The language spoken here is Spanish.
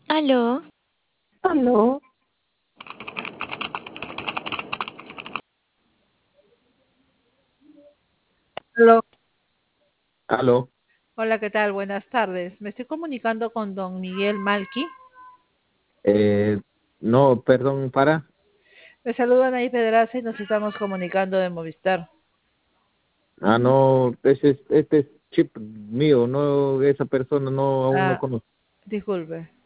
Aló, Aló, Aló. aló. Hola, ¿qué tal? Buenas tardes. Me estoy comunicando con don Miguel Malqui. Eh, no, perdón, para. Me saludan ahí Pedraza y nos estamos comunicando de Movistar. No, este es chip mío, no, esa persona no, aún no Ah, conozco. disculpe.